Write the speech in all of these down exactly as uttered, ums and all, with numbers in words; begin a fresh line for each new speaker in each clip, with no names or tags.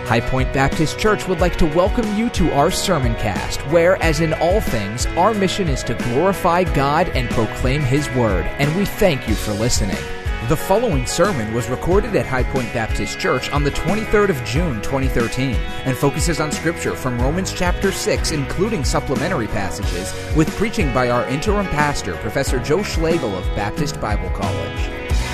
High Point Baptist Church would like to welcome you to our sermon cast, where, as in all things, our mission is to glorify God and proclaim His Word, and we thank you for listening. The following sermon was recorded at High Point Baptist Church on the twenty-third of June, twenty thirteen, and focuses on Scripture from Romans chapter six, including supplementary passages, with preaching by our interim pastor, Professor Joe Schlegel of Baptist Bible College.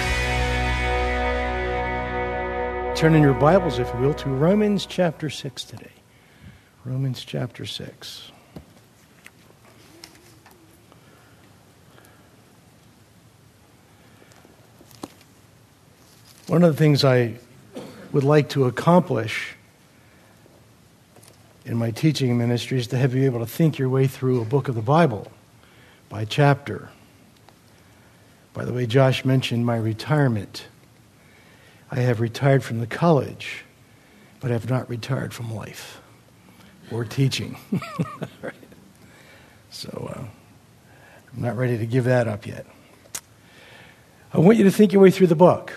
Turn in your Bibles, if you will, to Romans chapter six today. Romans chapter six. One of the things I would like to accomplish in my teaching ministry is to have you able to think your way through a book of the Bible by chapter. By the way, Josh mentioned my retirement. I have retired from the college, but I have not retired from life or teaching. Right. So uh, I'm not ready to give that up yet. I want you to think your way through the book.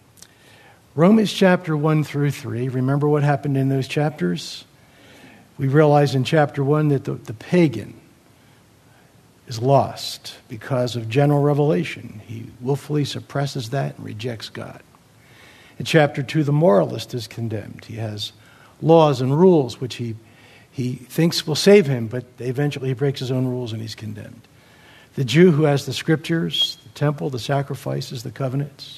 Romans chapter one through three. Remember what happened in those chapters? We realize in chapter one that the, the pagan is lost because of general revelation. He willfully suppresses that and rejects God. In chapter two, the moralist is condemned. He has laws and rules which he he thinks will save him, but eventually he breaks his own rules and he's condemned. The Jew who has the scriptures, the temple, the sacrifices, the covenants,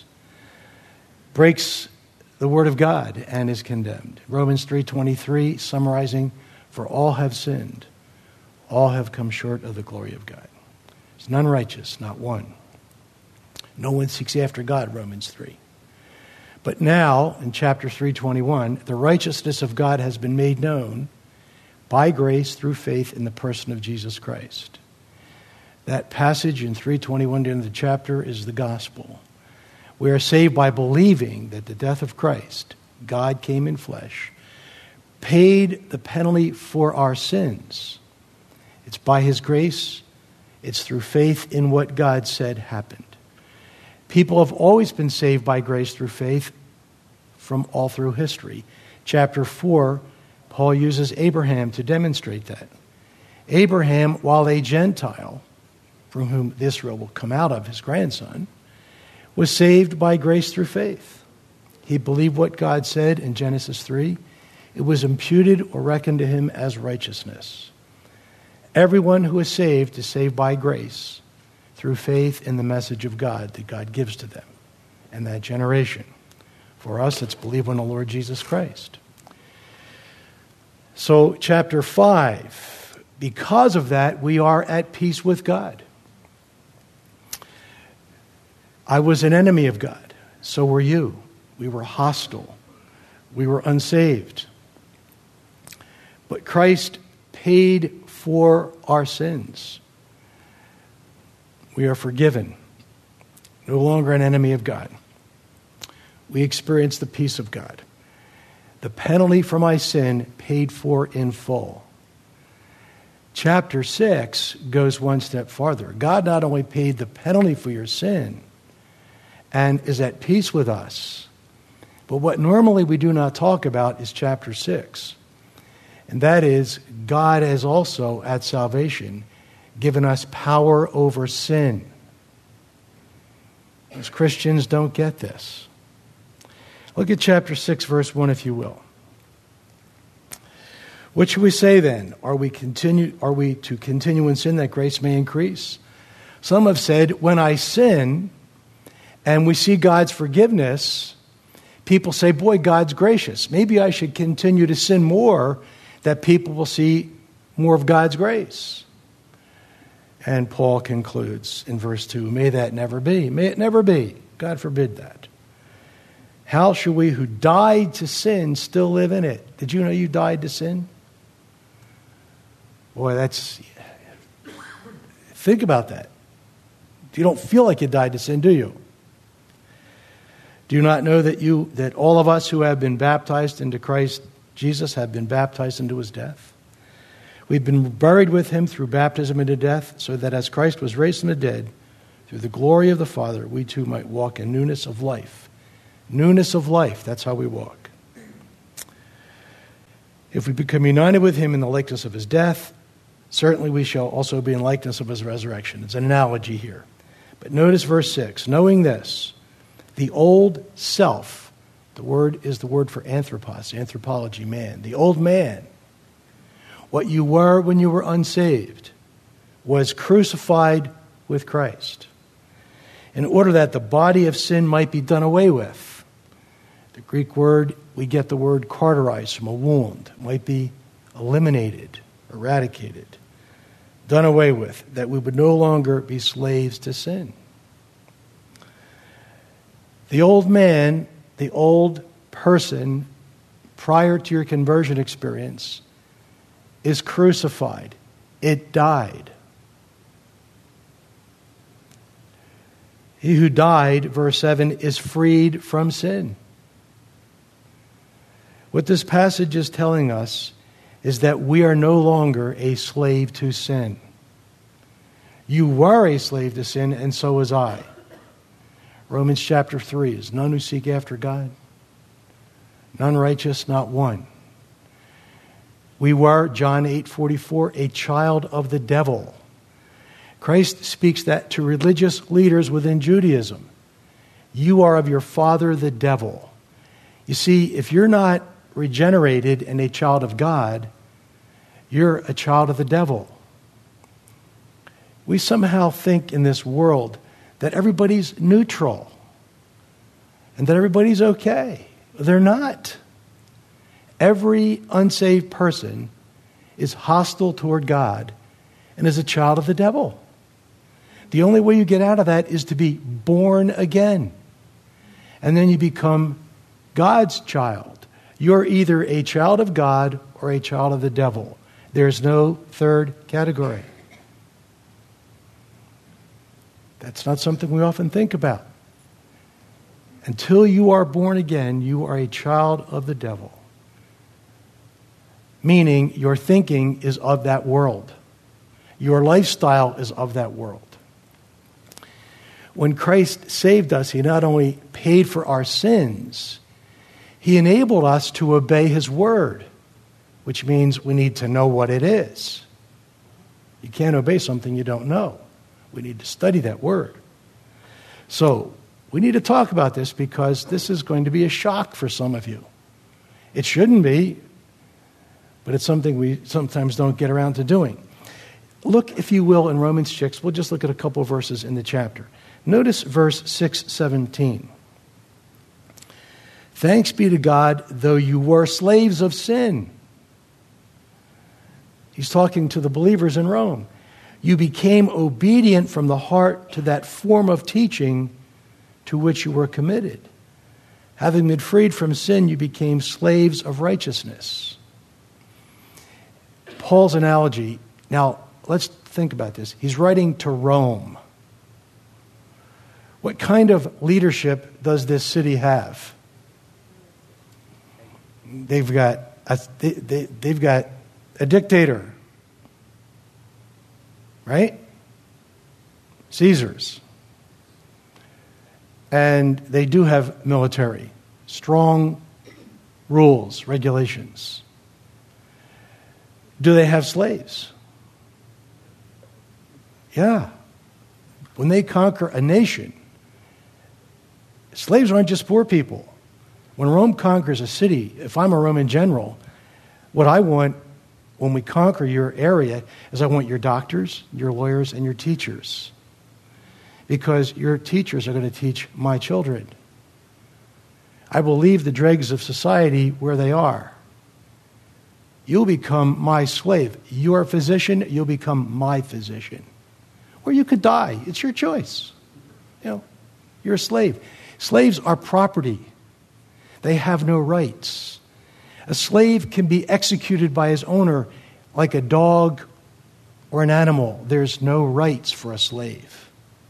breaks the word of God and is condemned. Romans three twenty-three, summarizing, for all have sinned, all have come short of the glory of God. There's none righteous, not one. No one seeks after God, Romans three. But now, in chapter three twenty-one, the righteousness of God has been made known by grace through faith in the person of Jesus Christ. That passage in three twenty-one, the end of the chapter, is the gospel. We are saved by believing that the death of Christ, God came in flesh, paid the penalty for our sins. It's by His grace. It's through faith in what God said happened. People have always been saved by grace through faith from all through history. Chapter four, Paul uses Abraham to demonstrate that. Abraham, while a Gentile, from whom Israel will come out of, his grandson, was saved by grace through faith. He believed what God said in Genesis three. It was imputed or reckoned to him as righteousness. Everyone who is saved is saved by grace through faith in the message of God that God gives to them and that generation. For us, it's believe on the Lord Jesus Christ. So, chapter five, because of that, we are at peace with God. I was an enemy of God. So were you. We were hostile. We were unsaved. But Christ paid for our sins. We are forgiven. No longer an enemy of God. We experience the peace of God. The penalty for my sin paid for in full. Chapter six goes one step farther. God not only paid the penalty for your sin and is at peace with us, but what normally we do not talk about is chapter six. And that is, God has also, at salvation, given us power over sin. As Christians don't get this. Look at chapter six, verse one, if you will. What should we say then? Are we continue? Are we to continue in sin that grace may increase? Some have said, when I sin and we see God's forgiveness, people say, boy, God's gracious. Maybe I should continue to sin more that people will see more of God's grace. And Paul concludes in verse two, may that never be. May it never be. God forbid that. How shall we who died to sin still live in it? Did you know you died to sin? Boy, that's... Think about that. You don't feel like you died to sin, do you? Do you not know that you that all of us who have been baptized into Christ Jesus have been baptized into His death? We've been buried with Him through baptism into death, so that as Christ was raised from the dead, through the glory of the Father, we too might walk in newness of life. Newness of life, that's how we walk. If we become united with him in the likeness of his death, certainly we shall also be in likeness of his resurrection. It's an analogy here. But notice verse six. Knowing this, the old self, the word is the word for anthropos, anthropology, man. The old man, what you were when you were unsaved, was crucified with Christ, in order that the body of sin might be done away with. The Greek word, we get the word cauterized from a wound. It might be eliminated, eradicated, done away with, that we would no longer be slaves to sin. The old man, the old person, prior to your conversion experience, is crucified. It died. He who died, verse seven, is freed from sin. What this passage is telling us is that we are no longer a slave to sin. You were a slave to sin, and so was I. Romans chapter three is none who seek after God, none righteous, not one. We were, John eight forty-four, a child of the devil. Christ speaks that to religious leaders within Judaism. You are of your father, the devil. You see, if you're not regenerated and a child of God, you're a child of the devil. We somehow think in this world that everybody's neutral and that everybody's okay. They're not. Every unsaved person is hostile toward God and is a child of the devil. The only way you get out of that is to be born again. And then you become God's child. You're either a child of God or a child of the devil. There's no third category. That's not something we often think about. Until you are born again, you are a child of the devil. Meaning your thinking is of that world. Your lifestyle is of that world. When Christ saved us, he not only paid for our sins, he enabled us to obey his word, which means we need to know what it is. You can't obey something you don't know. We need to study that word. So we need to talk about this because this is going to be a shock for some of you. It shouldn't be, but it's something we sometimes don't get around to doing. Look, if you will, in Romans six. We'll just look at a couple of verses in the chapter. Notice verse six seventeen. Thanks be to God, though you were slaves of sin. He's talking to the believers in Rome. You became obedient from the heart to that form of teaching to which you were committed. Having been freed from sin, you became slaves of righteousness. Paul's analogy, now let's think about this. He's writing to Rome. What kind of leadership does this city have? They've got a, they, they, they've got a dictator, right? Caesar's. And they do have military, strong rules, regulations. Do they have slaves? Yeah. When they conquer a nation, slaves aren't just poor people. When Rome conquers a city, if I'm a Roman general, what I want when we conquer your area is I want your doctors, your lawyers, and your teachers. Because your teachers are going to teach my children. I will leave the dregs of society where they are. You'll become my slave. You're a physician, you'll become my physician. Or you could die. It's your choice. You know, you're a slave. Slaves are property. They have no rights. A slave can be executed by his owner like a dog or an animal. There's no rights for a slave.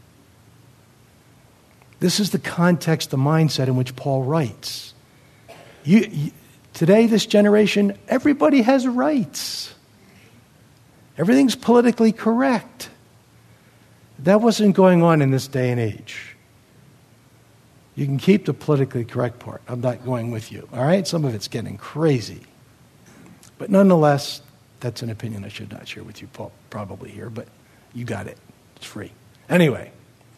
This is the context, the mindset in which Paul writes. You, you, today, this generation, everybody has rights. Everything's politically correct. That wasn't going on in this day and age. You can keep the politically correct part. I'm not going with you. All right? Some of it's getting crazy. But nonetheless, that's an opinion I should not share with you probably here, but you got it. It's free. Anyway,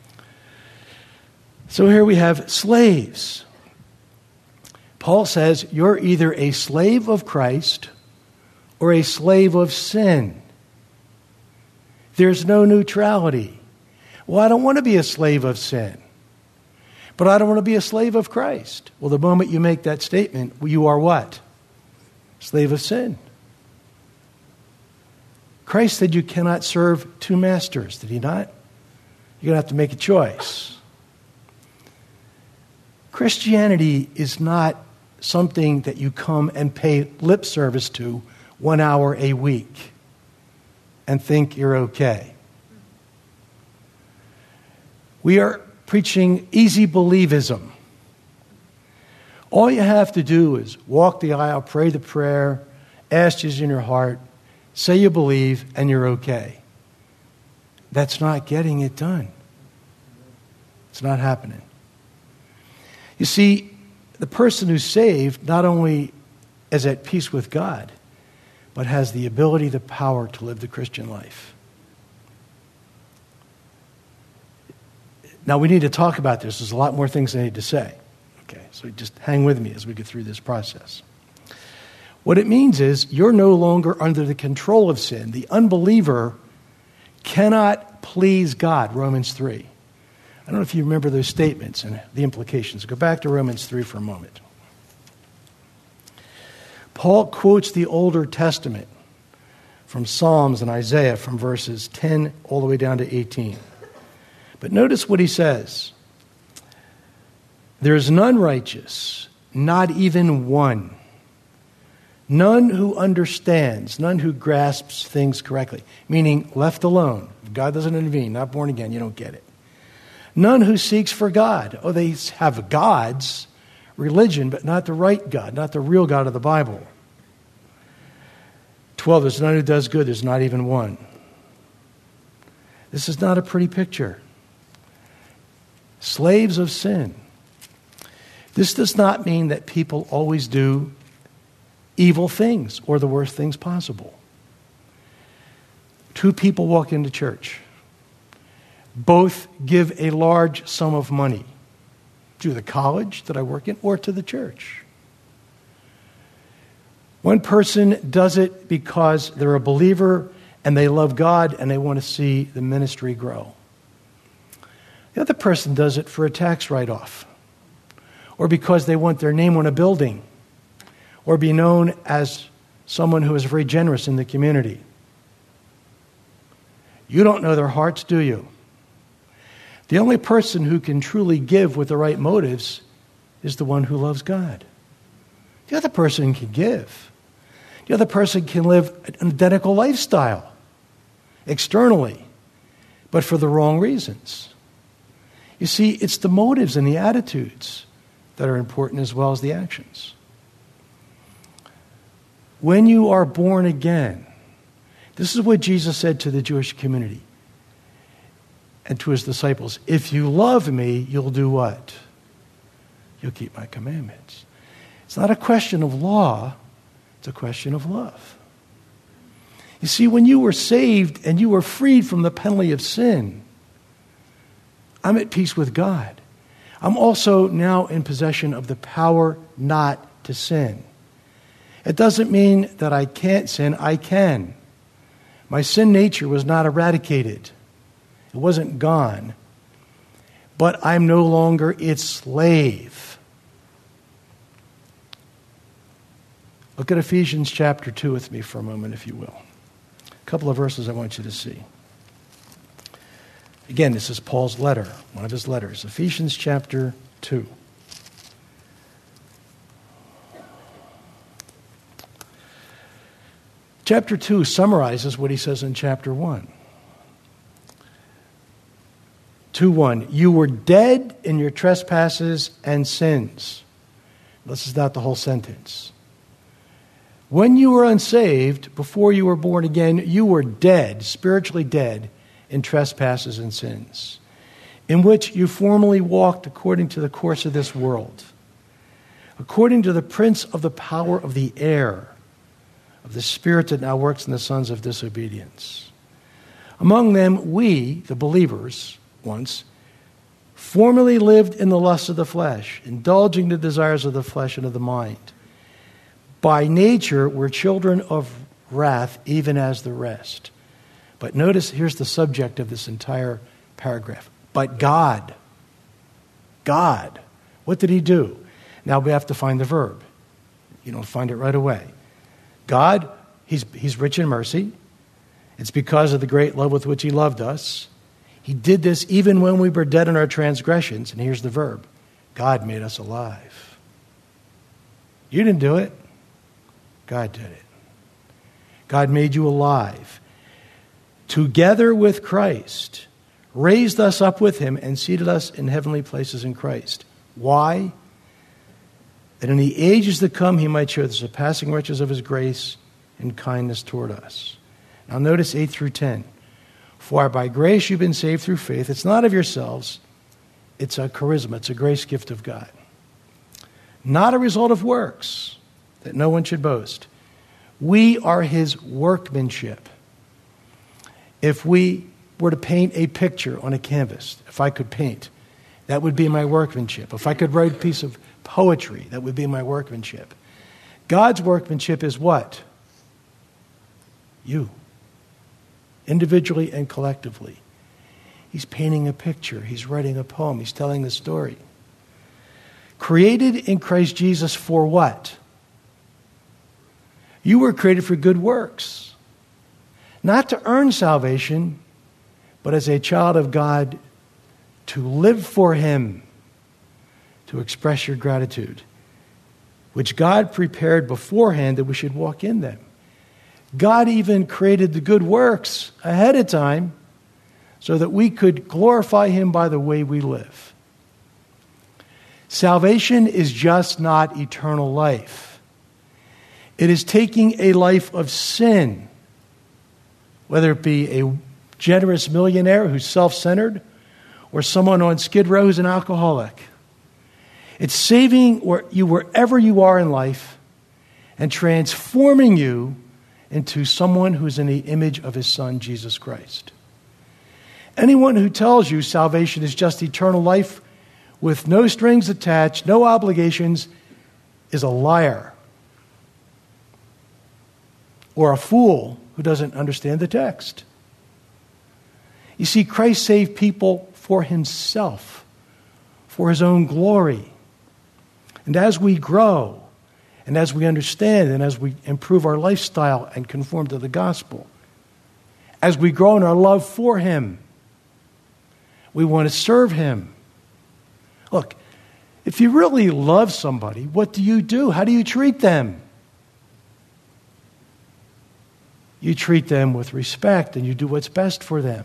so here we have slaves. Paul says you're either a slave of Christ or a slave of sin. There's no neutrality. Well, I don't want to be a slave of sin, but I don't want to be a slave of Christ. Well, the moment you make that statement, you are what? Slave of sin. Christ said you cannot serve two masters, did he not? You're going to have to make a choice. Christianity is not something that you come and pay lip service to one hour a week and think you're okay. We are preaching easy believism. All you have to do is walk the aisle, pray the prayer, ask Jesus in your heart, say you believe, and you're okay. That's not getting it done. It's not happening. You see, the person who's saved not only is at peace with God, but has the ability, the power to live the Christian life. Now, we need to talk about this. There's a lot more things I need to say. Okay, so just hang with me as we get through this process. What it means is you're no longer under the control of sin. The unbeliever cannot please God, Romans three. I don't know if you remember those statements and the implications. Go back to Romans three for a moment. Paul quotes the Older Testament from Psalms and Isaiah from verses ten all the way down to eighteen. But notice what he says. There is none righteous, not even one. None who understands, none who grasps things correctly. Meaning, left alone. If God doesn't intervene, not born again, you don't get it. None who seeks for God. Oh, they have gods, religion, but not the right God, not the real God of the Bible. twelve, there's none who does good, there's not even one. This is not a pretty picture. Slaves of sin. This does not mean that people always do evil things or the worst things possible. Two people walk into church. Both give a large sum of money to the college that I work in or to the church. One person does it because they're a believer and they love God and they want to see the ministry grow. The other person does it for a tax write-off or because they want their name on a building or be known as someone who is very generous in the community. You don't know their hearts, do you? The only person who can truly give with the right motives is the one who loves God. The other person can give. The other person can live an identical lifestyle externally, but for the wrong reasons. You see, it's the motives and the attitudes that are important as well as the actions. When you are born again, this is what Jesus said to the Jewish community and to his disciples. If you love me, you'll do what? You'll keep my commandments. It's not a question of law, it's a question of love. You see, when you were saved and you were freed from the penalty of sin, I'm at peace with God. I'm also now in possession of the power not to sin. It doesn't mean that I can't sin. I can. My sin nature was not eradicated. It wasn't gone. But I'm no longer its slave. Look at Ephesians chapter two with me for a moment, if you will. A couple of verses I want you to see. Again, this is Paul's letter, one of his letters. Ephesians chapter two. Chapter two summarizes what he says in chapter one. two one, you were dead in your trespasses and sins. This is not the whole sentence. When you were unsaved, before you were born again, you were dead, spiritually dead, in trespasses and sins, in which you formerly walked according to the course of this world, according to the prince of the power of the air, of the Spirit that now works in the sons of disobedience. Among them, we, the believers, once, formerly lived in the lusts of the flesh, indulging the desires of the flesh and of the mind. By nature, we're children of wrath, even as the rest. But notice, here's the subject of this entire paragraph. But God, God, what did he do? Now we have to find the verb. You don't find it right away. God, he's, he's rich in mercy. It's because of the great love with which he loved us. He did this even when we were dead in our transgressions. And here's the verb. God made us alive. You didn't do it. God did it. God made you alive. Together with Christ, raised us up with him and seated us in heavenly places in Christ. Why? That in the ages to come he might show the surpassing riches of his grace and kindness toward us. Now notice eight through ten. For by grace you've been saved through faith. It's not of yourselves. It's a charisma. It's a grace gift of God. Not a result of works, that no one should boast. We are his workmanship. If we were to paint a picture on a canvas, if I could paint, that would be my workmanship. If I could write a piece of poetry, that would be my workmanship. God's workmanship is what? You. Individually and collectively. He's painting a picture. He's writing a poem. He's telling the story. Created in Christ Jesus for what? You were created for good works. Not to earn salvation, but as a child of God, to live for him, to express your gratitude, which God prepared beforehand that we should walk in them. God even created the good works ahead of time so that we could glorify him by the way we live. Salvation is just not eternal life. It is taking a life of sin, whether it be a generous millionaire who's self-centered or someone on Skid Row who's an alcoholic. It's saving you wherever you are in life and transforming you into someone who's in the image of his Son, Jesus Christ. Anyone who tells you salvation is just eternal life with no strings attached, no obligations, is a liar. Or a fool who doesn't understand the text. You see, Christ saved people for himself, for his own glory. And as we grow, and as we understand, and as we improve our lifestyle and conform to the gospel, as we grow in our love for him, we want to serve him. Look, if you really love somebody, what do you do? How do you treat them? You treat them with respect and you do what's best for them.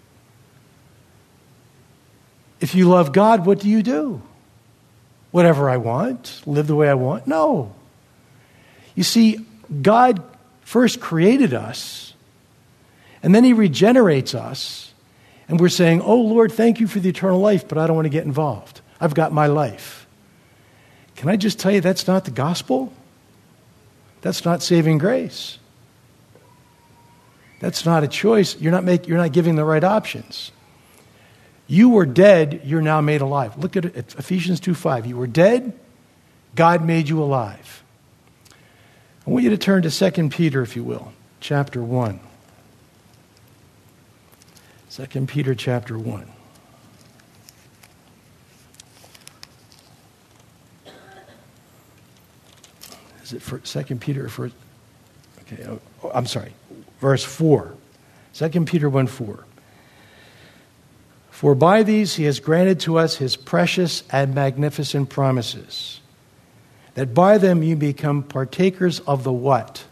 If you love God, what do you do? Whatever I want, live the way I want? No. You see, God first created us, and then he regenerates us, and we're saying, oh Lord, thank you for the eternal life, but I don't want to get involved. I've got my life. Can I just tell you that's not the gospel? That's not saving grace. That's not a choice. You're not make, you're not giving the right options. You were dead, you're now made alive. Look at it, Ephesians two five. You were dead, God made you alive. I want you to turn to Second Peter, if you will, chapter one. Second Peter chapter one. Is it for Second Peter or for... Okay, oh, I'm sorry. Verse four. Second Peter one four. For by these he has granted to us his precious and magnificent promises, that by them you become partakers of the what?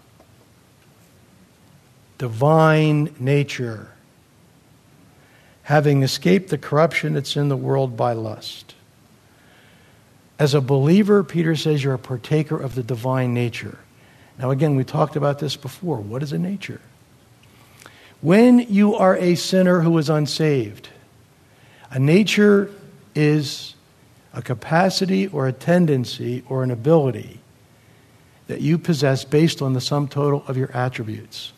Divine nature, having escaped the corruption that's in the world by lust. As a believer, Peter says you're a partaker of the divine nature. Now again, we talked about this before. What is a nature? When you are a sinner who is unsaved, a nature is a capacity or a tendency or an ability that you possess based on the sum total of your attributes.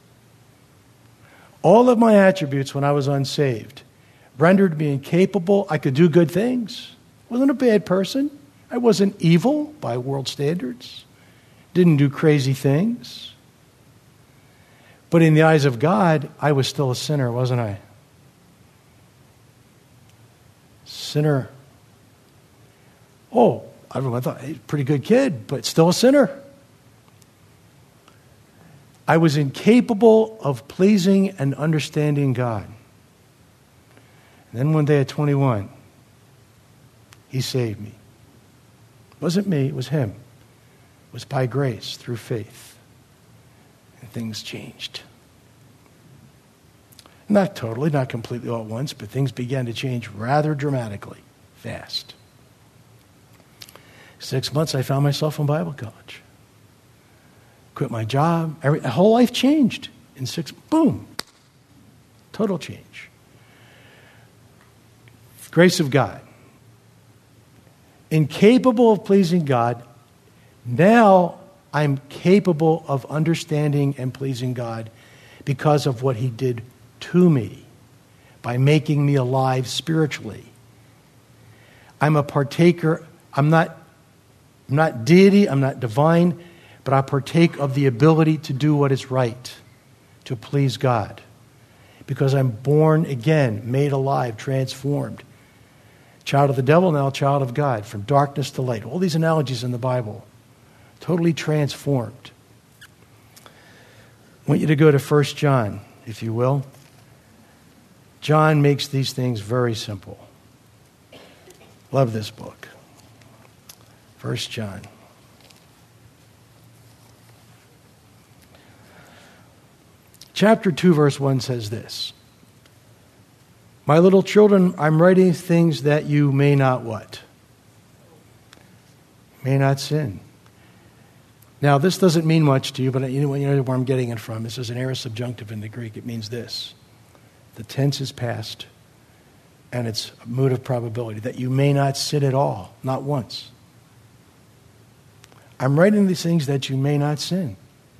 All of my attributes when I was unsaved rendered me incapable. I could do good things. Wasn't a bad person. I wasn't evil by world standards. Didn't do crazy things. But in the eyes of God, I was still a sinner, wasn't I? Sinner. Oh, everyone thought, hey, pretty good kid, but still a sinner. I was incapable of pleasing and understanding God. And then one day at twenty-one, He saved me. It wasn't me, it was Him. It was by grace, through faith. And things changed. Not totally, not completely all at once, but things began to change rather dramatically, fast. Six months, I found myself in Bible college. Quit my job. Every, my whole life changed in six, boom. Total change. Grace of God. Incapable of pleasing God, now I'm capable of understanding and pleasing God because of what He did to me by making me alive spiritually. I'm a partaker. I'm not, I'm not deity. I'm not divine, but I partake of the ability to do what is right, to please God, because I'm born again, made alive, transformed. Child of the devil, now child of God, from darkness to light. All these analogies in the Bible. Totally transformed. I want you to go to First John, if you will. John makes these things very simple. Love this book. First John. Chapter two, verse one says this. My little children, I'm writing things that you may not what? May not sin. Now, this doesn't mean much to you, but you know, you know where I'm getting it from. This is an aorist subjunctive in the Greek. It means this. The tense is past, and it's a mood of probability, that you may not sin at all, not once. I'm writing these things that you may not sin.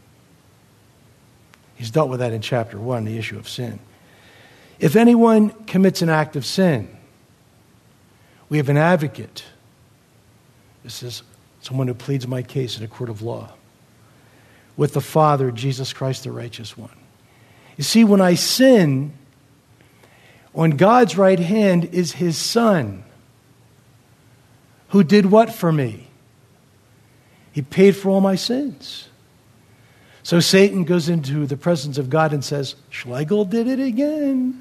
He's dealt with that in chapter one, the issue of sin. If anyone commits an act of sin, we have an advocate. This is someone who pleads my case in a court of law with the Father, Jesus Christ, the righteous one. You see, when I sin, on God's right hand is His Son, who did what for me? He paid for all my sins. So Satan goes into the presence of God and says, Schlegel did it again.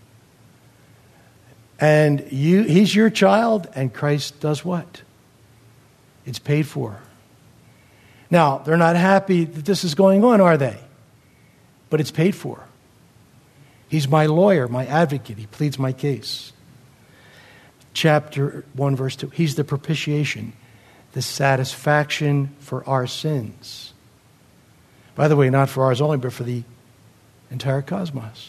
And you, he's your child, and Christ does what? It's paid for. Now, they're not happy that this is going on, are they? But it's paid for. He's my lawyer, my advocate. He pleads my case. Chapter one, verse two. He's the propitiation, the satisfaction for our sins. By the way, not for ours only, but for the entire cosmos.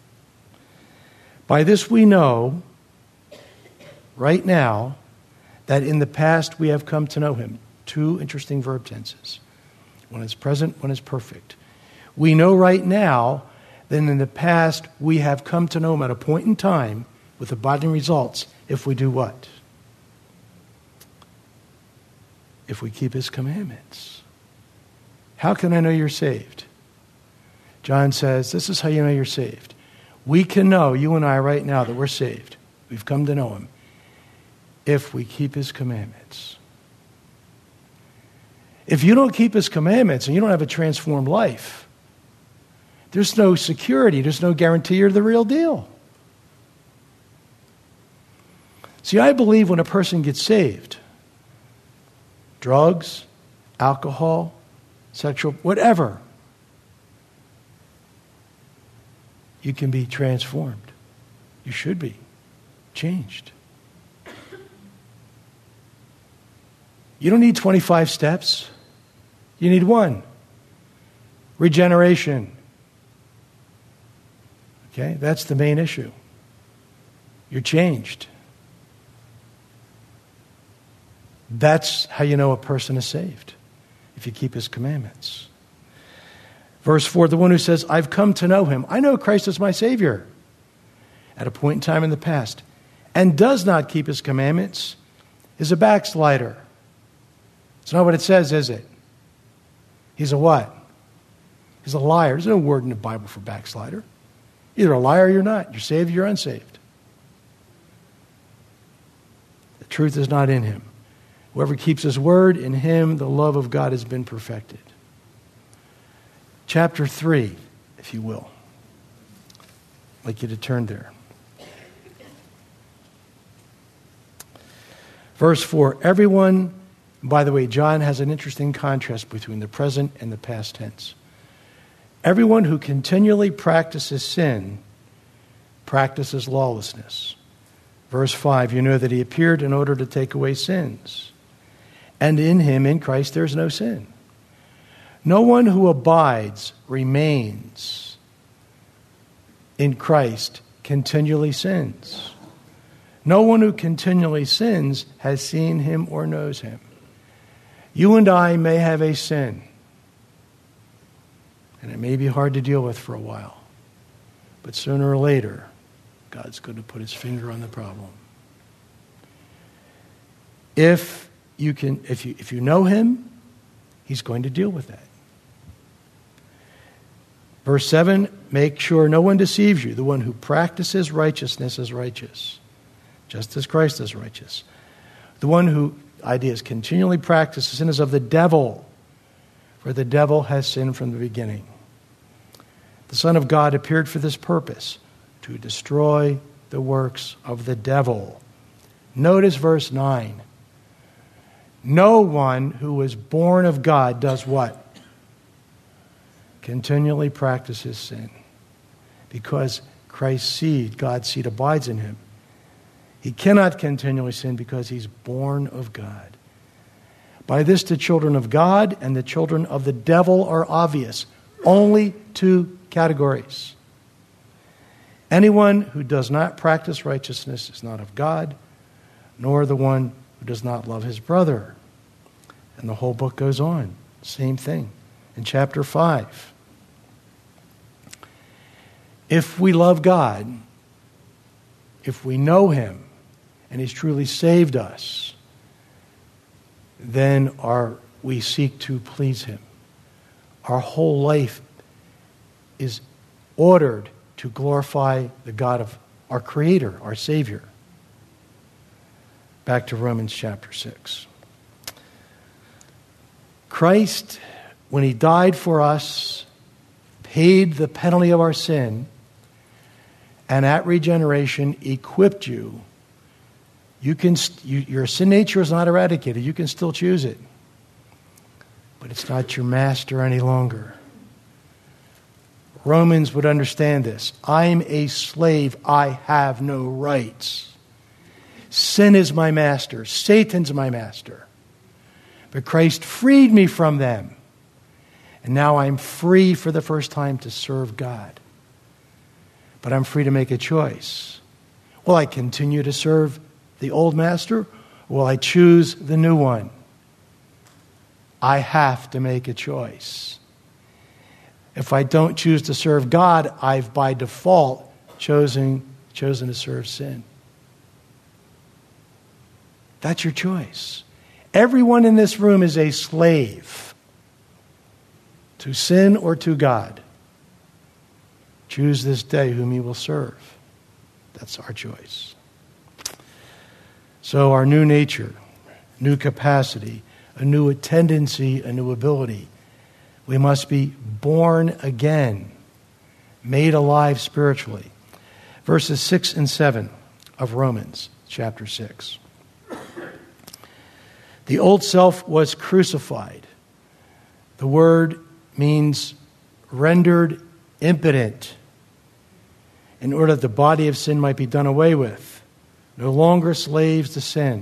By this we know, right now, that in the past we have come to know Him. Two interesting verb tenses. One is present, one is perfect. We know right now that in the past we have come to know Him at a point in time with abiding results if we do what? If we keep His commandments. How can I know you're saved? John says, this is how you know you're saved. We can know, you and I right now, that we're saved. We've come to know Him if we keep His commandments. If you don't keep His commandments and you don't have a transformed life, there's no security, there's no guarantee you're the real deal. See, I believe when a person gets saved, drugs, alcohol, sexual, whatever, you can be transformed. You should be changed. You don't need twenty-five steps. You need one. Regeneration. Okay, that's the main issue. You're changed. That's how you know a person is saved. if you keep his commandments. Verse four, the one who says, I've come to know him. I know Christ is my Savior at a point in time in the past, and does not keep his commandments is a backslider. It's not what it says, is it? He's a what? He's a liar. There's no word in the Bible for backslider. Either a liar or you're not. You're saved or you're unsaved. The truth is not in him. Whoever keeps his word, in him the love of God has been perfected. Chapter three, if you will. I'd like you to turn there. Verse four, everyone, by the way, John has an interesting contrast between the present and the past tense. Everyone who continually practices sin practices lawlessness. Verse five, you know that he appeared in order to take away sins. And in him, in Christ, there is no sin. No one who abides, remains in Christ, continually sins. No one who continually sins has seen him or knows him. You and I may have a sin, and it may be hard to deal with for a while. But sooner or later, God's going to put his finger on the problem. If you can, if you if you know him, he's going to deal with that. Verse seven, make sure no one deceives you. The one who practices righteousness is righteous, just as Christ is righteous. The one who, ideas, continually practices sin is of the devil, for the devil has sinned from the beginning. The Son of God appeared for this purpose, to destroy the works of the devil. Notice verse nine. No one who was born of God does what? Continually practices sin. Because Christ's seed, God's seed, abides in him. He cannot continually sin because he's born of God. By this the children of God and the children of the devil are obvious. Only two categories. Anyone who does not practice righteousness is not of God, nor the one who does not love his brother. And the whole book goes on. Same thing. In chapter five. If we love God, if we know him, and he's truly saved us, then our, we seek to please him. Our whole life is ordered to glorify the God of our Creator, our Savior. Back to Romans chapter six. Christ, when he died for us, paid the penalty of our sin, and at regeneration equipped you. You can, you, your sin nature is not eradicated. You can still choose it. But it's not your master any longer. Romans would understand this. I'm a slave. I have no rights. Sin is my master. Satan's my master. But Christ freed me from them. And now I'm free for the first time to serve God. But I'm free to make a choice. Will I continue to serve the old master? Or will I choose the new one? I have to make a choice. If I don't choose to serve God, I've by default chosen, chosen to serve sin. That's your choice. Everyone in this room is a slave to sin or to God. Choose this day whom you will serve. That's our choice. So our new nature, new capacity, a new tendency, a new ability. We must be born again, made alive spiritually. Verses six and seven of Romans chapter six. The old self was crucified. The word means rendered impotent, in order that the body of sin might be done away with. No longer slaves to sin.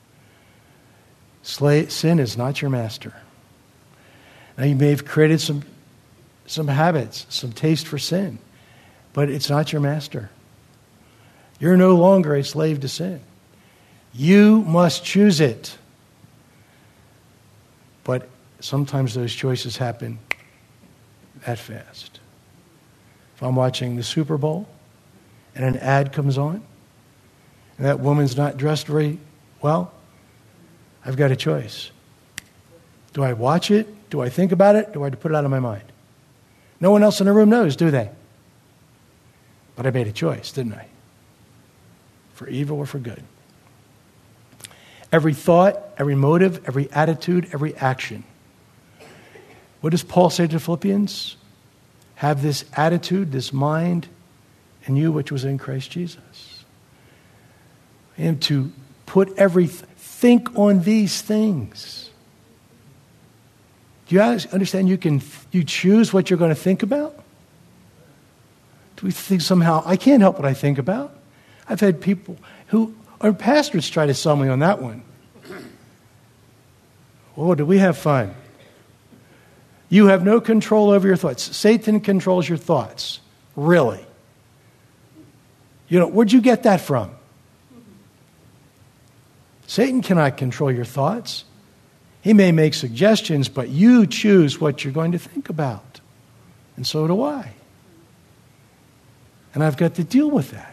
Slave, sin is not your master. Now you may have created some, some habits, some taste for sin, but it's not your master. You're no longer a slave to sin. You must choose it. But sometimes those choices happen that fast. If I'm watching the Super Bowl and an ad comes on and that woman's not dressed very well, I've got a choice. Do I watch it? Do I think about it? Do I put it out of my mind? No one else in the room knows, do they? But I made a choice, didn't I? For evil or for good. Every thought, every motive, every attitude, every action. What does Paul say to the Philippians? Have this attitude, this mind in you which was in Christ Jesus. And to put every, think on these things. Do you guys understand you can, you choose what you're going to think about? Do we think somehow, I can't help what I think about? I've had people who, our pastors try to sell me on that one. Oh, do we have fun? You have no control over your thoughts. Satan controls your thoughts. Really? You know, where'd you get that from? Satan cannot control your thoughts. He may make suggestions, but you choose what you're going to think about. And so do I. And I've got to deal with that.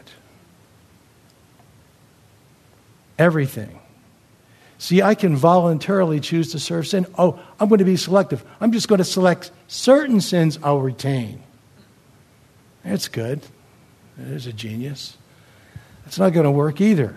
Everything. See, I can voluntarily choose to serve sin. Oh, I'm going to be selective. I'm just going to select certain sins I'll retain. That's good. There's a genius. It's not going to work either.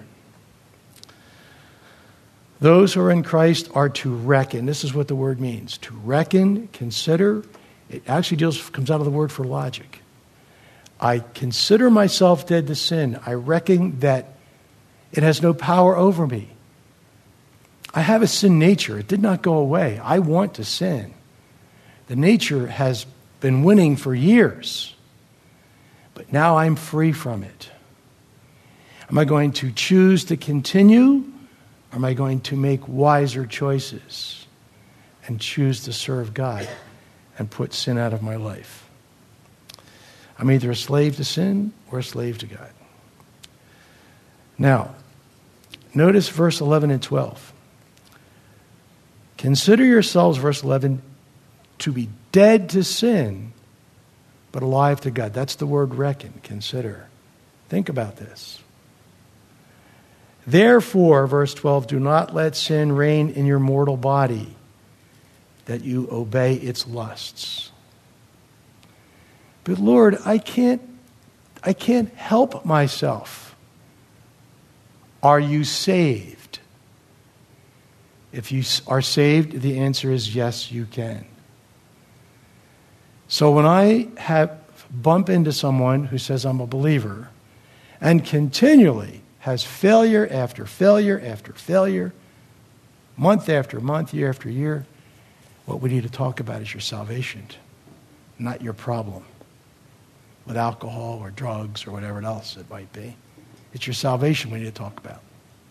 Those who are in Christ are to reckon. This is what the word means. To reckon, consider. It actually deals, comes out of the word for logic. I consider myself dead to sin. I reckon that it has no power over me. I have a sin nature. It did not go away. I want to sin. The nature has been winning for years. But now I'm free from it. Am I going to choose to continue? Or am I going to make wiser choices and choose to serve God and put sin out of my life? I'm either a slave to sin or a slave to God. Now, notice verse eleven and twelve. Consider yourselves, verse eleven, to be dead to sin, but alive to God. That's the word reckon, consider. Think about this. Therefore, verse twelve, do not let sin reign in your mortal body, that you obey its lusts. But Lord, I can't, I can't help myself. Are you saved? If you are saved, the answer is yes, you can. So when I have bump into someone who says I'm a believer and continually has failure after failure after failure, month after month, year after year, what we need to talk about is your salvation, not your problem with alcohol or drugs or whatever else it might be. It's your salvation we need to talk about.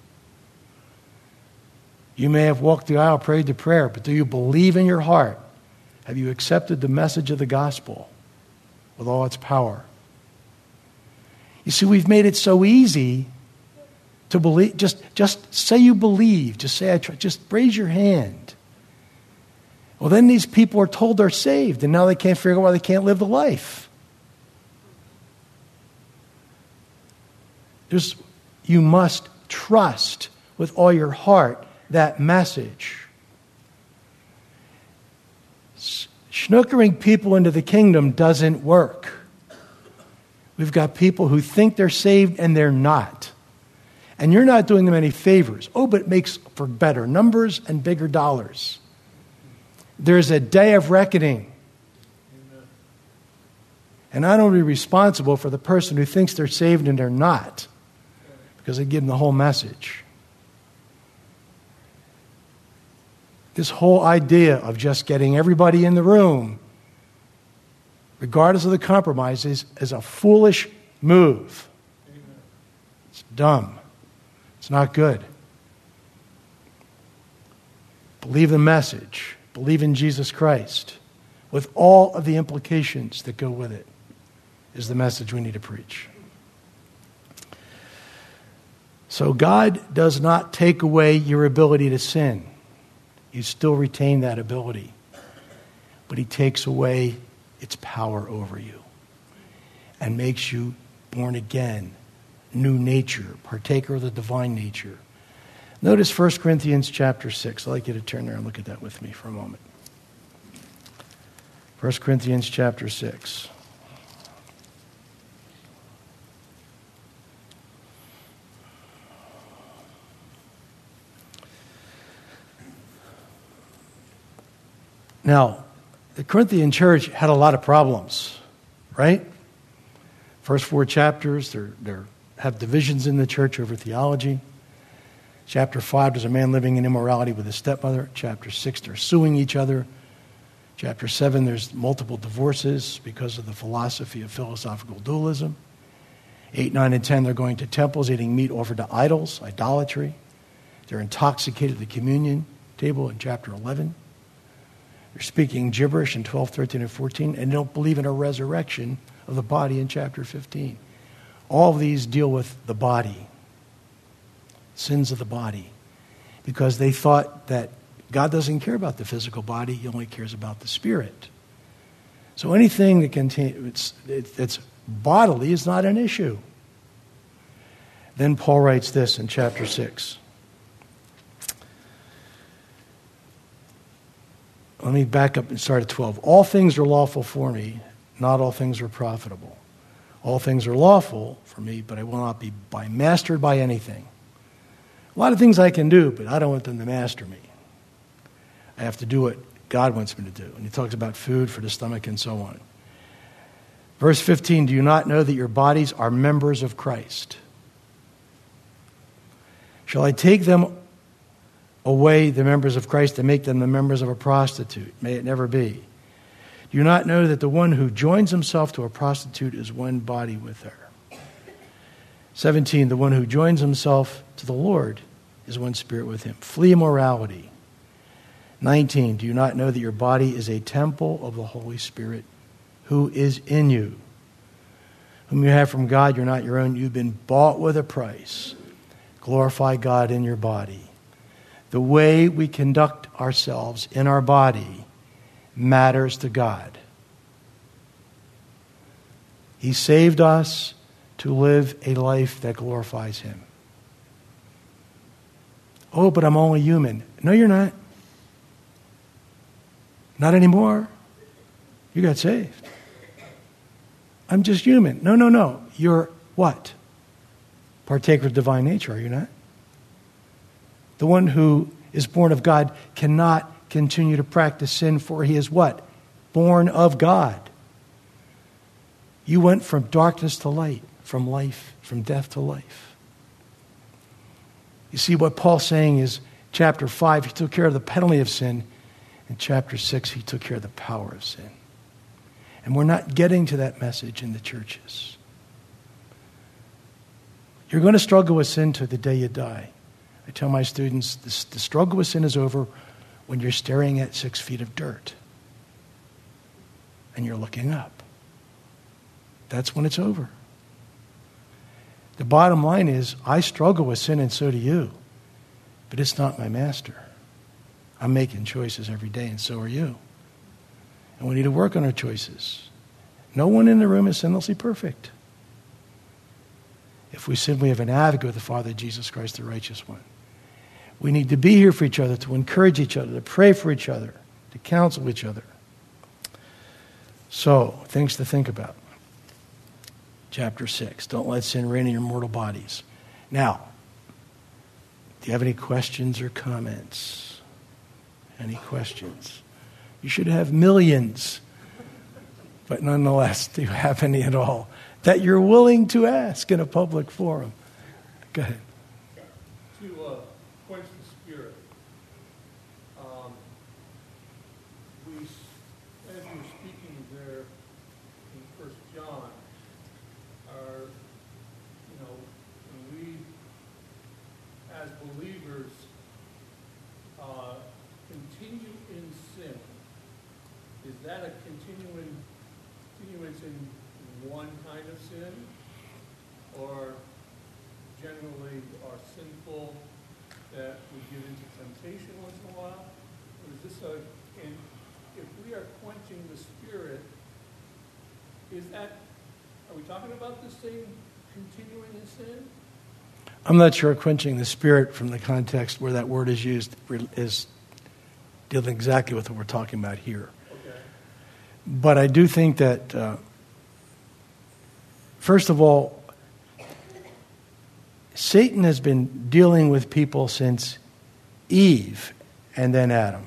You may have walked the aisle, prayed the prayer, but do you believe in your heart? Have you accepted the message of the gospel with all its power? You see, we've made it so easy to believe. Just, just say you believe. Just say I try. Just raise your hand. Well, then these people are told they're saved, and now they can't figure out why they can't live the life. There's, you must trust with all your heart that message. Schnookering people into the kingdom doesn't work. We've got people who think they're saved and they're not. And you're not doing them any favors. Oh, but it makes for better numbers and bigger dollars. There's a day of reckoning. And I don't be responsible for the person who thinks they're saved and they're not, because I give them the whole message. This whole idea of just getting everybody in the room, regardless of the compromise, is, is a foolish move. It's dumb. It's not good. Believe the message. Believe in Jesus Christ with all of the implications that go with it is the message we need to preach. So God does not take away your ability to sin. You still retain that ability. But he takes away its power over you and makes you born again, new nature, partaker of the divine nature. Notice First Corinthians chapter six. I'd like you to turn there and look at that with me for a moment. First Corinthians chapter six. Now, the Corinthian church had a lot of problems, right? First four chapters, they they have divisions in the church over theology. Chapter five, there's a man living in immorality with his stepmother. Chapter six, they're suing each other. Chapter seven, there's multiple divorces because of the philosophy of philosophical dualism. eight, nine, and ten, they're going to temples, eating meat offered to idols, idolatry. They're intoxicated at the communion table in chapter eleven. They're speaking gibberish in twelve, thirteen, and fourteen, and don't believe in a resurrection of the body in chapter fifteen. All of these deal with the body, sins of the body, because they thought that God doesn't care about the physical body, he only cares about the spirit. So anything that contains, it's, it's bodily is not an issue. Then Paul writes this in chapter six. Let me back up and start at twelve. All things are lawful for me, not all things are profitable. All things are lawful for me, but I will not be by mastered by anything. A lot of things I can do, but I don't want them to master me. I have to do what God wants me to do. And he talks about food for the stomach and so on. Verse fifteen, do you not know that your bodies are members of Christ? Shall I take them away, the members of Christ, and make them the members of a prostitute? May it never be. Do you not know that the one who joins himself to a prostitute is one body with her? seventeen, the one who joins himself to the Lord is one spirit with him. Flee immorality. nineteen, do you not know that your body is a temple of the Holy Spirit who is in you, whom you have from God? You're not your own. You've been bought with a price. Glorify God in your body. The way we conduct ourselves in our body matters to God. He saved us to live a life that glorifies him. Oh, but I'm only human. No, you're not. Not anymore. You got saved. I'm just human. No, no, no. You're what? Partaker of divine nature, are you not? The one who is born of God cannot continue to practice sin, for he is what? Born of God. You went from darkness to light, from life, from death to life. You see, what Paul's saying is, chapter five, he took care of the penalty of sin. In chapter six, he took care of the power of sin. And we're not getting to that message in the churches. You're going to struggle with sin to the day you die. I tell my students, this, the struggle with sin is over when you're staring at six feet of dirt and you're looking up. That's when it's over. The bottom line is, I struggle with sin and so do you, but it's not my master. I'm making choices every day, and so are you. And we need to work on our choices. No one in the room is sinlessly perfect. If we sin, we have an advocate with the Father, Jesus Christ, the righteous one. We need to be here for each other, to encourage each other, to pray for each other, to counsel each other. So, things to think about. Chapter six, don't let sin reign in your mortal bodies. Now, do you have any questions or comments? Any questions? You should have millions. But nonetheless, do you have any at all that you're willing to ask in a public forum? Go ahead.
To uh, quench the spirit, um, we, as we're speaking there in First John, are, you know, when we, as believers, uh, continue in sin, is that a continuing, continuance in one kind of sin, or generally are sinful that we get into temptation once in a while? is this a, and if we are quenching the Spirit, is that, are we talking about this thing continuing in sin?
I'm not sure quenching the Spirit from the context where that word is used is dealing exactly with what we're talking about here.
Okay.
But I do think that, uh, first of all, Satan has been dealing with people since Eve and then Adam.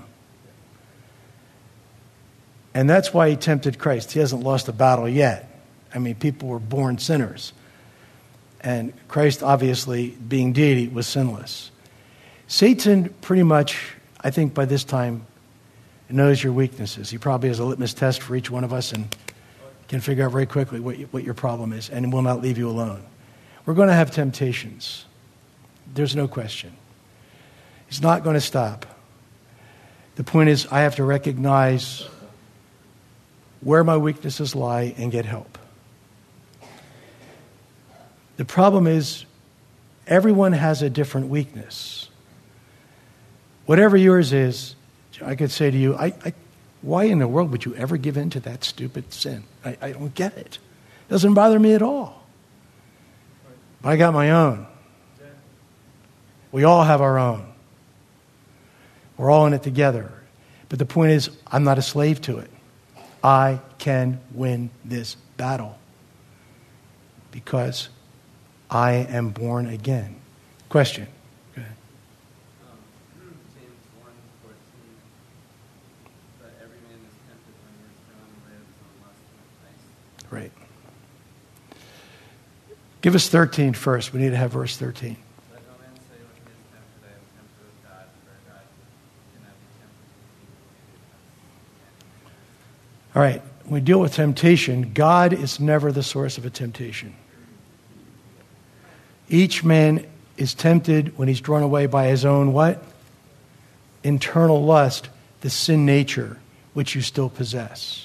And that's why he tempted Christ. He hasn't lost a battle yet. I mean, people were born sinners. And Christ, obviously, being deity, was sinless. Satan pretty much, I think by this time, knows your weaknesses. He probably has a litmus test for each one of us and can figure out very quickly what, you, what your problem is and will not leave you alone. We're going to have temptations. There's no question. He's not going to stop. The point is, I have to recognize where my weaknesses lie and get help. The problem is, everyone has a different weakness. Whatever yours is, I could say to you, I, I, why in the world would you ever give in to that stupid sin? I, I don't get it. It doesn't bother me at all. But I got my own. We all have our own. We're all in it together. But the point is, I'm not a slave to it. I can win this battle because I am born again. Question. Go ahead.
Um, James one fourteen. But every man is tempted when he is drawn away of his own lust and enticed.
Right. Give us thirteen first. We need to have verse thirteen.
Let no man say when he is tempted, I am tempted of God, for God cannot be tempted with evil.
All right. When we deal with temptation, God is never the source of a temptation. Each man is tempted when he's drawn away by his own what? Internal lust, the sin nature, which you still possess.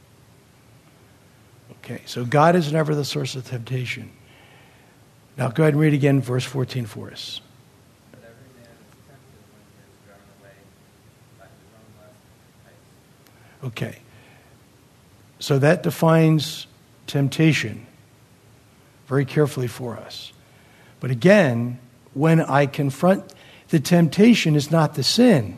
Okay, so God is never the source of temptation. Now go ahead and read again verse fourteen for us.
But every man is tempted when he is drawn away by his own lust and enticed.
Okay. So that defines temptation very carefully for us. But again, when I confront, the temptation is not the sin.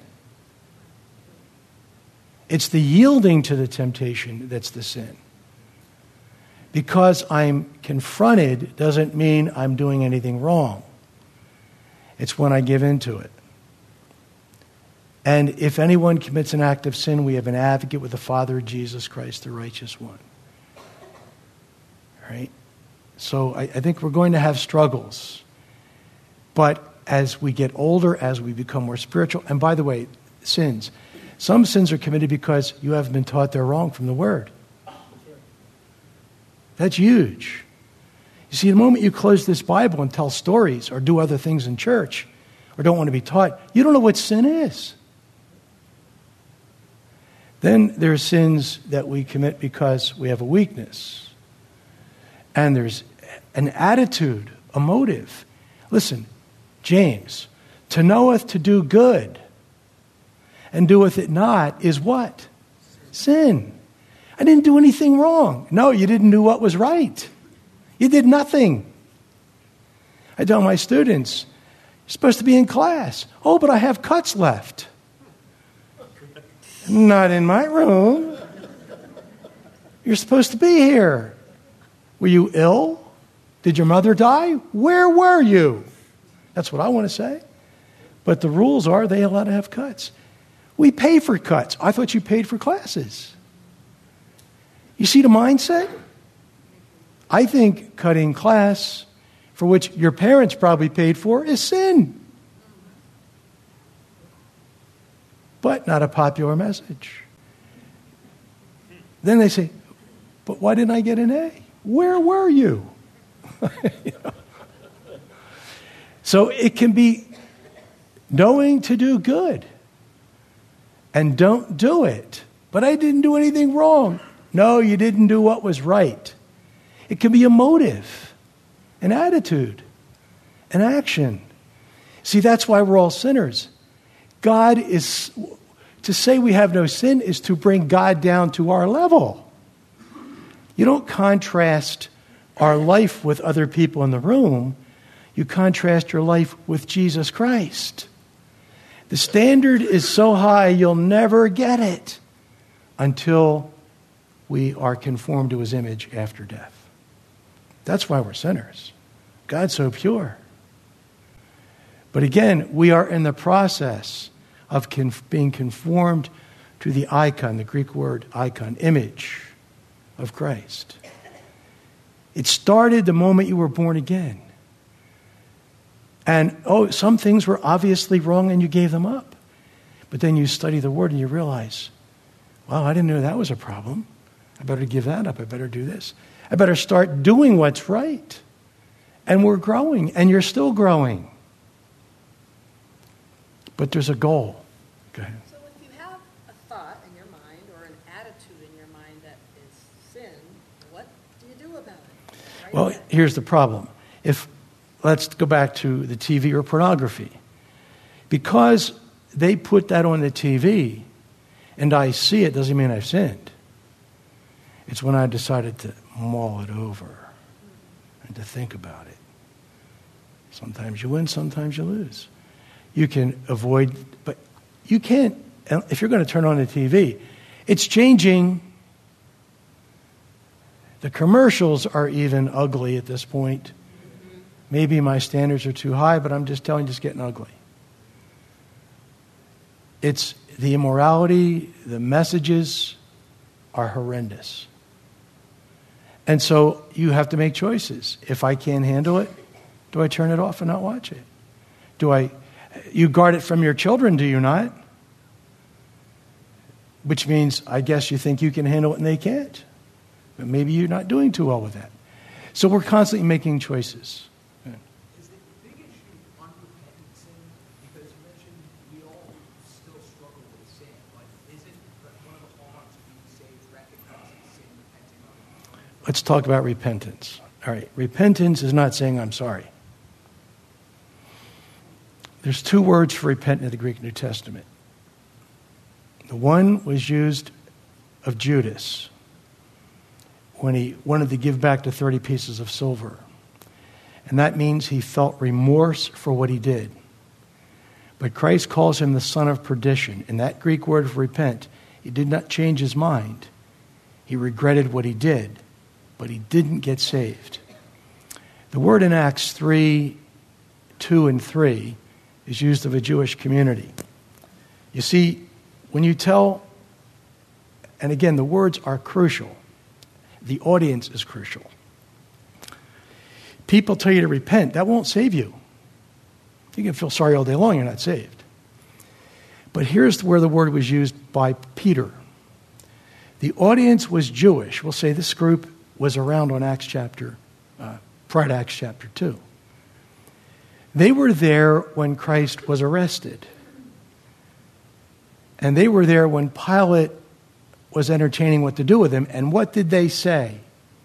It's the yielding to the temptation that's the sin. Because I'm confronted doesn't mean I'm doing anything wrong. It's when I give in to it. And if anyone commits an act of sin, we have an advocate with the Father, Jesus Christ, the righteous one. All right? So I, I think we're going to have struggles. But as we get older, as we become more spiritual, and by the way, sins. Some sins are committed because you haven't been taught they're wrong from the Word. That's huge. You see, the moment you close this Bible and tell stories or do other things in church or don't want to be taught, you don't know what sin is. Then there are sins that we commit because we have a weakness. And there's an attitude, a motive. Listen, James, to knoweth to do good, and doeth it not, is what? Sin. I didn't do anything wrong. No, you didn't do what was right. You did nothing. I tell my students, you're supposed to be in class. Oh, but I have cuts left. Not in my room. You're supposed to be here. Were you ill? Did your mother die? Where were you? That's what I want to say. But the rules are they allowed to have cuts. We pay for cuts. I thought you paid for classes. You see the mindset? I think cutting class, for which your parents probably paid for, is sin. But not a popular message. Then they say, but why didn't I get an A? Where were you? You know? So it can be knowing to do good and don't do it. But I didn't do anything wrong. No, you didn't do what was right. It can be a motive, an attitude, an action. See, that's why we're all sinners. God is, To say we have no sin is to bring God down to our level. You don't contrast our life with other people in the room. You contrast your life with Jesus Christ. The standard is so high you'll never get it until we are conformed to his image after death. That's why we're sinners. God's so pure. But again, we are in the process of conf- being conformed to the icon, the Greek word icon, image of Christ. It started the moment you were born again. And, oh, some things were obviously wrong and you gave them up. But then you study the Word and you realize, wow, I didn't know that was a problem. I better give that up. I better do this. I better start doing what's right. And we're growing, and you're still growing. But there's a goal. Go ahead.
So if you have a thought in your mind or an attitude in your mind that is sin, what do you do about it? Right?
Well, here's the problem. If Let's go back to the T V or pornography. Because they put that on the T V and I see it doesn't mean I've sinned. It's when I decided to mull it over and to think about it. Sometimes you win, sometimes you lose. You can avoid, but you can't, if you're going to turn on the T V, it's changing. The commercials are even ugly at this point. Maybe my standards are too high, but I'm just telling you, it's getting ugly. It's the immorality, the messages are horrendous. And so you have to make choices. If I can't handle it, do I turn it off and not watch it? Do I, you guard it from your children, do you not? Which means, I guess you think you can handle it and they can't. But maybe you're not doing too well with that. So we're constantly making choices. Let's talk about repentance. All right, repentance is not saying I'm sorry. There's two words for repent in the Greek New Testament. The one was used of Judas when he wanted to give back the thirty pieces of silver. And that means he felt remorse for what he did. But Christ calls him the son of perdition. In that Greek word for repent, he did not change his mind. He regretted what he did, but he didn't get saved. The word in Acts three, two and three is used of a Jewish community. You see, when you tell, and again, the words are crucial. The audience is crucial. People tell you to repent. That won't save you. You can feel sorry all day long, you're not saved. But here's where the word was used by Peter. The audience was Jewish. We'll say this group was around on Acts chapter, uh, prior to Acts chapter two. They were there when Christ was arrested. And they were there when Pilate was entertaining what to do with him. And what did they say?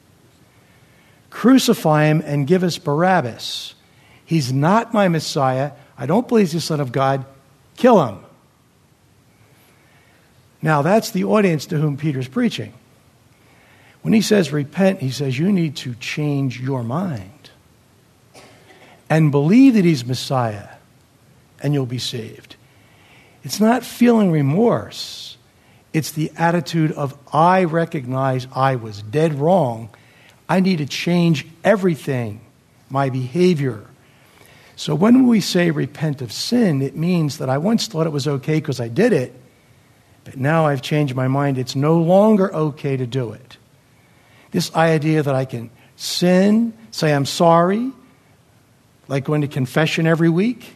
Crucify him and give us Barabbas. He's not my Messiah. I don't believe he's the Son of God. Kill him. Now, that's the audience to whom Peter's preaching. When he says repent, he says you need to change your mind and believe that he's Messiah and you'll be saved. It's not feeling remorse. It's the attitude of, I recognize I was dead wrong. I need to change everything, my behavior. So when we say repent of sin, it means that I once thought it was okay because I did it, but now I've changed my mind. It's no longer okay to do it. This idea that I can sin, say I'm sorry, like going to confession every week,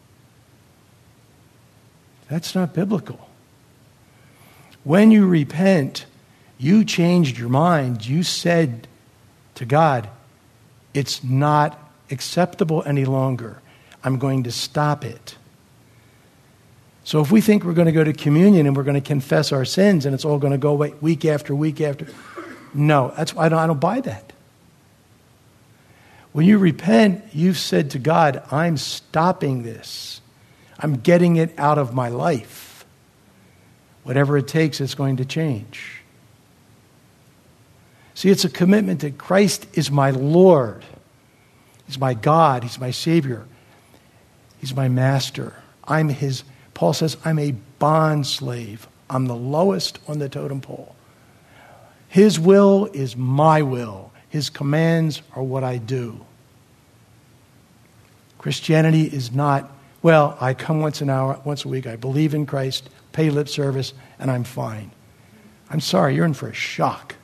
that's not biblical. When you repent, you changed your mind. You said to God, it's not acceptable any longer. I'm going to stop it. So if we think we're going to go to communion and we're going to confess our sins and it's all going to go away week after week after, no, that's why I don't, I don't buy that. When you repent, you've said to God, I'm stopping this. I'm getting it out of my life. Whatever it takes, it's going to change. See, it's a commitment that Christ is my Lord. He's my God. He's my Savior. He's my master. I'm his, Paul says, I'm a bond slave. I'm the lowest on the totem pole. His will is my will. His commands are what I do. Christianity is not, well, I come once an hour, once a week, I believe in Christ, pay lip service, and I'm fine. I'm sorry, you're in for a shock.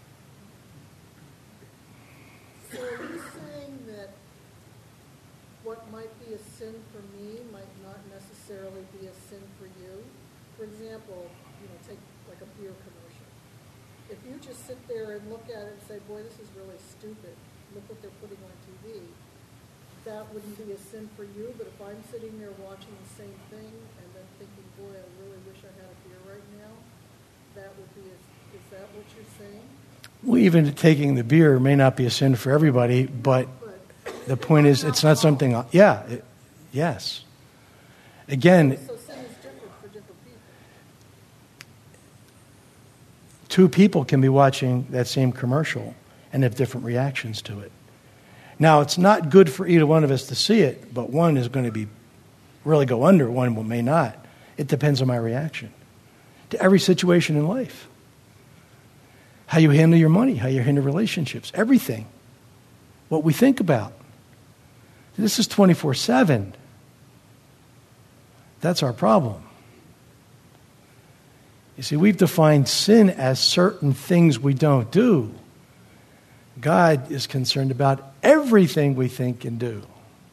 So are you saying that what might be a sin for me might not necessarily be a sin for you? For example, you know, take like a beer commercial. If you just sit there and look at it and say, boy, this is really stupid, look what they're putting on T V, that wouldn't be a sin for you. But if I'm sitting there watching the same thing and then thinking, boy, I really wish I had a beer right now, that would be a, is that what you're saying?
Well, even taking the beer may not be a sin for everybody, but, but the point is, it's not something, yeah, it, yes. Again,
so sin is different for different people.
Two people can be watching that same commercial and have different reactions to it. Now, it's not good for either one of us to see it, but one is going to be really go under, one may not. It depends on my reaction to every situation in life. How you handle your money, how you handle relationships, everything. What we think about. This is twenty-four seven. That's our problem. You see, we've defined sin as certain things we don't do. God is concerned about everything we think and do.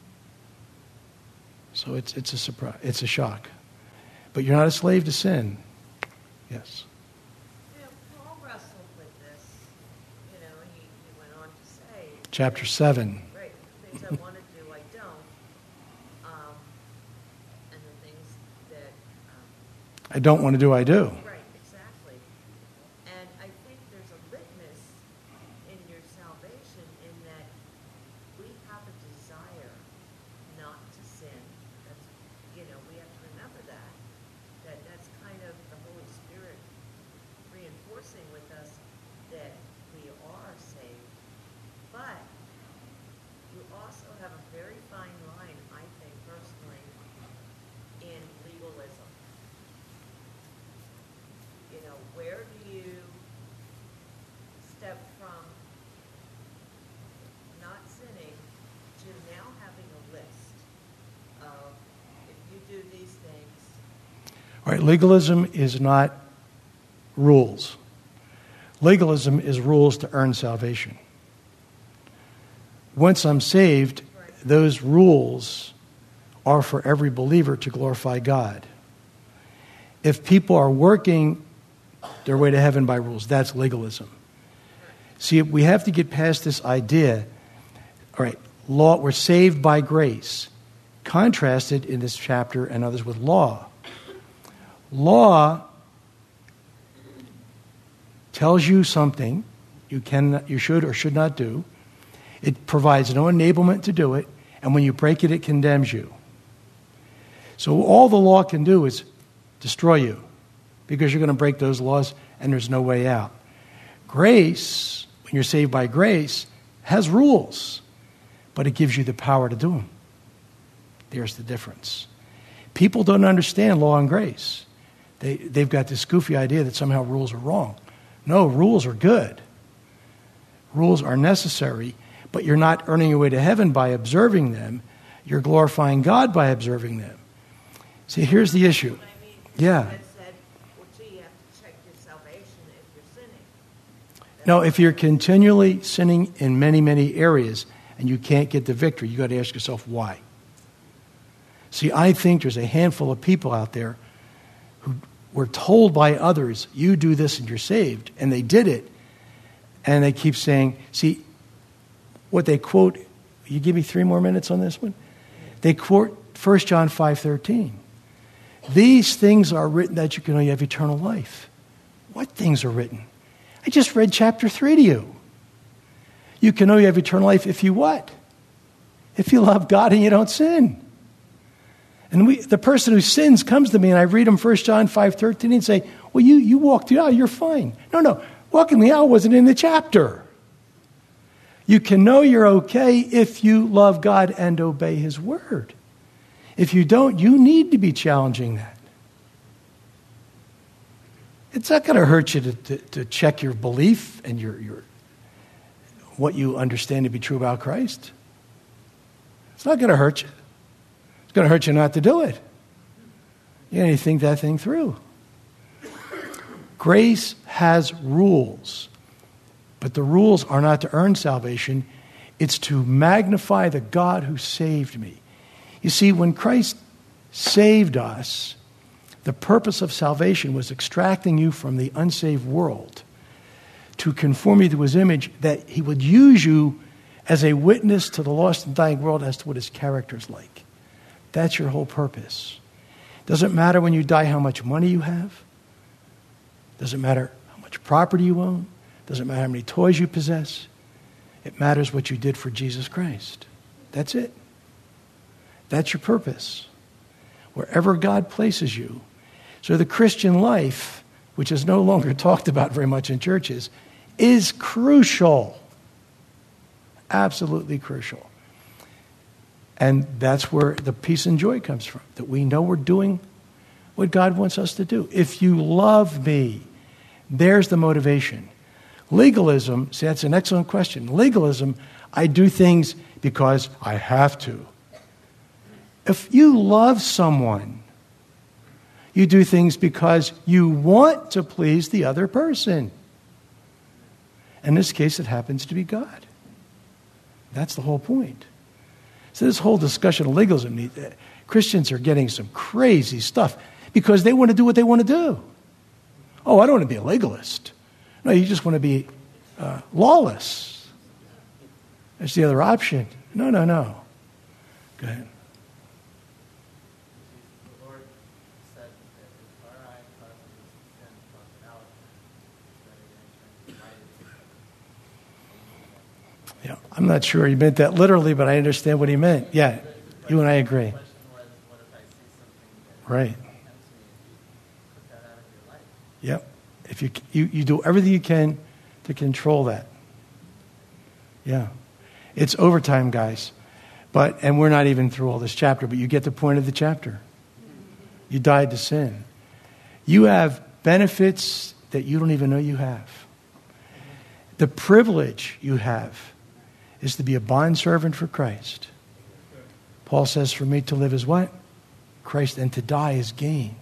So it's it's a surprise, it's a shock. But you're not a slave to sin. Yes.
You know, Paul wrestled with this. You know, he, he went on to say,
Chapter seven.
right, the things I want to do, I don't. Um, and the things that um,
I don't want to do, I do.
right, exactly. And I think there's a litmus in your salvation in that we have a desire not to sin. That's, you know, we have to remember that. That that's kind of the Holy Spirit reinforcing with us that we are saved. But you also have a very fine line, I think, personally, in legalism. You know, where do you step from not sinning to now having a list of, if you do these things,
All right, legalism is not rules. Legalism is rules to earn salvation. Once I'm saved, those rules are for every believer to glorify God. If people are working their way to heaven by rules, that's legalism. See, we have to get past this idea. All right, law, we're saved by grace, contrasted in this chapter and others with law. Law tells you something you can, you should or should not do. It provides no enablement to do it, and when you break it, it condemns you. So all the law can do is destroy you, because you're going to break those laws, and there's no way out. Grace, when you're saved by grace, has rules, but it gives you the power to do them. There's the difference. People don't understand law and grace. They, they've got this goofy idea that somehow rules are wrong. No, rules are good. Rules are necessary, but you're not earning your way to heaven by observing them. You're glorifying God by observing them. See, here's the issue.
I mean,
Yeah.
that said, well, gee, you have to check your salvation if you're sinning.
No, if you're continually sinning in many, many areas and you can't get the victory, you got to ask yourself why. See, I think there's a handful of people out there who were told by others, you do this and you're saved, and they did it, and they keep saying, see, what they quote, you give me three more minutes on this one? They quote First John five thirteen. These things are written that you can only have eternal life. What things are written? I just read chapter three to you. You can only have eternal life if you what? If you love God and you don't sin. And we, the person who sins comes to me and I read them First John five thirteen and say, well, you, you walked the aisle, you're fine. No, no, walking the aisle wasn't in the chapter. You can know you're okay if you love God and obey his word. If you don't, you need to be challenging that. It's not going to hurt you to, to, to check your belief and your, your what you understand to be true about Christ. It's not going to hurt you. It's going to hurt you not to do it. You need to think that thing through. Grace has rules, but the rules are not to earn salvation. It's to magnify the God who saved me. You see, when Christ saved us, the purpose of salvation was extracting you from the unsaved world to conform you to his image, that he would use you as a witness to the lost and dying world as to what his character is like. That's your whole purpose. Doesn't matter when you die how much money you have. Doesn't matter how much property you own. Doesn't matter how many toys you possess. It matters what you did for Jesus Christ. That's it. That's your purpose. Wherever God places you. So the Christian life, which is no longer talked about very much in churches, is crucial. Absolutely crucial. And that's where the peace and joy comes from, that we know we're doing what God wants us to do. If you love me, there's the motivation. Legalism, see, that's an excellent question. Legalism, I do things because I have to. If you love someone, you do things because you want to please the other person. In this case, it happens to be God. That's the whole point. So this whole discussion of legalism, Christians are getting some crazy stuff because they want to do what they want to do. Oh, I don't want to be a legalist. No, you just want to be uh, lawless. That's the other option. No, no, no. Go ahead.
The Lord said that if our eye causes us to sin, pluck it out, so that it enters the light.
Yeah, I'm not sure he meant that literally, but I understand what he meant. Yeah, you and I agree.
The question was, what if I see something that
Right.
tempts me? Put that out of your life.
Yep. If you, you you do everything you can to control that. Yeah. It's overtime, guys. But and we're not even through all this chapter, but you get the point of the chapter. You died to sin. You have benefits that you don't even know you have. The privilege you have is to be a bondservant for Christ. Paul says, for me to live is what? Christ, and to die is gain.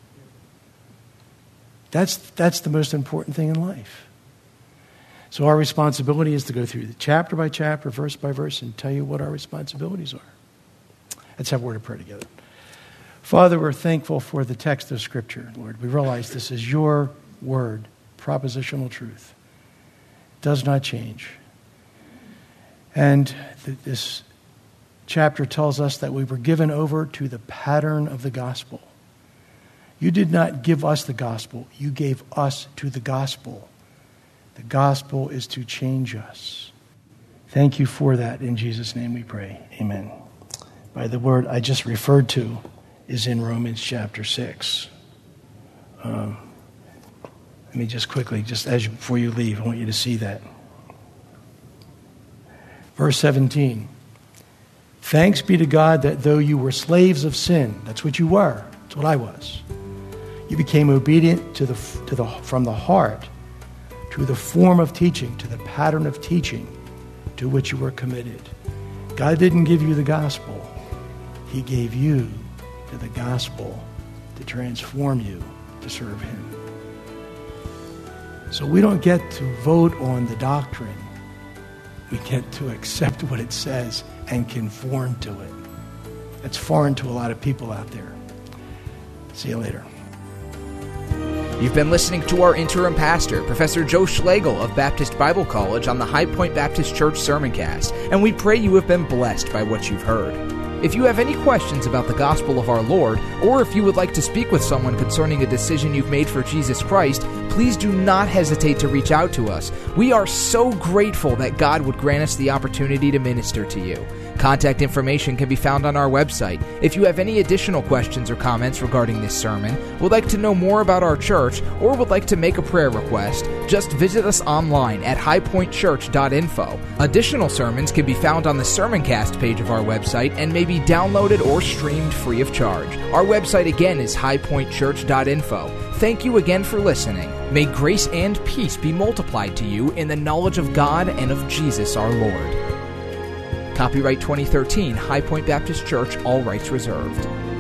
That's, that's the most important thing in life. So our responsibility is to go through the chapter by chapter, verse by verse, and tell you what our responsibilities are. Let's have a word of prayer together. Father, we're thankful for the text of Scripture, Lord. We realize this is your word, propositional truth. It does not change. And th- this chapter tells us that we were given over to the pattern of the gospel. You did not give us the gospel. You gave us to the gospel. The gospel is to change us. Thank you for that. In Jesus' name we pray. Amen. By the word I just referred to is in Romans chapter six. Um, let me just quickly, just as you, before you leave, I want you to see that. Verse seventeen. Thanks be to God that though you were slaves of sin, that's what you were, that's what I was, you became obedient to the to the from the heart to the form of teaching, to the pattern of teaching to which you were committed. God didn't give you the gospel. He gave you to the gospel to transform you to serve him. So we don't get to vote on the doctrine. We get to accept what it says and conform to it. That's foreign to a lot of people out there. See you later.
You've been listening to our interim pastor, Professor Joe Schlegel of Baptist Bible College on the High Point Baptist Church Sermoncast, and we pray you have been blessed by what you've heard. If you have any questions about the gospel of our Lord, or if you would like to speak with someone concerning a decision you've made for Jesus Christ, please do not hesitate to reach out to us. We are so grateful that God would grant us the opportunity to minister to you. Contact information can be found on our website. If you have any additional questions or comments regarding this sermon, would like to know more about our church, or would like to make a prayer request, just visit us online at high point church dot info. Additional sermons can be found on the Sermoncast page of our website and may be downloaded or streamed free of charge. Our website again is high point church dot info. Thank you again for listening. May grace and peace be multiplied to you in the knowledge of God and of Jesus our Lord. Copyright twenty thirteen, High Point Baptist Church, all rights reserved.